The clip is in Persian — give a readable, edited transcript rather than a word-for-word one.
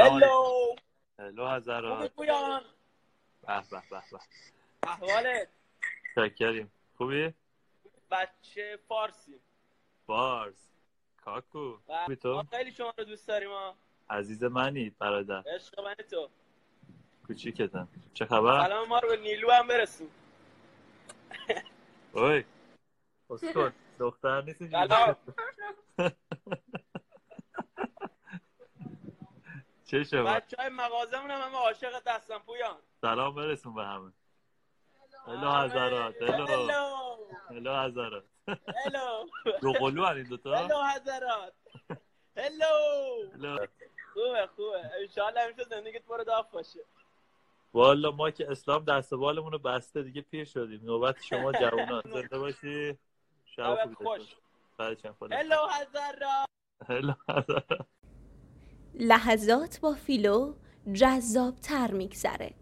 سلام علیکم. هلو هلو حضرات. خوبی پویان؟ به به به به. احوالت؟ شکریم. خوبی؟ بچه فارسی. فارس. کاکو. خوبی تو؟ ما خیلی شما رو دوست داریم ها. عزیز منی برادر. عشق من تو. کوچیکتم. چه خبر؟ سلام ما رو به نیلو هم برسون. اوی. اسکل. دختر نیست اینجوری. سلام. چه شما؟ بچه های مغازمون هم همه عاشق دستم پویان. سلام برسون به همه. هلو حضرات. هلو. هلو هلو حضرات. هلو دو قلو هن این دوتا؟ هلو حضرات. هلو. هلو. خوبه انشالله همیشه زندگیت برو داف باشه. والا ما که اسلام دست و بالمون رو بسته دیگه پیر شدیم. نوبت شما جوونا. زنده باشی. شب خوبی خوش. بعدش خدا. هلو حضرات. هلو حضرات. لحظات با فیلو جذاب‌تر می‌گذره.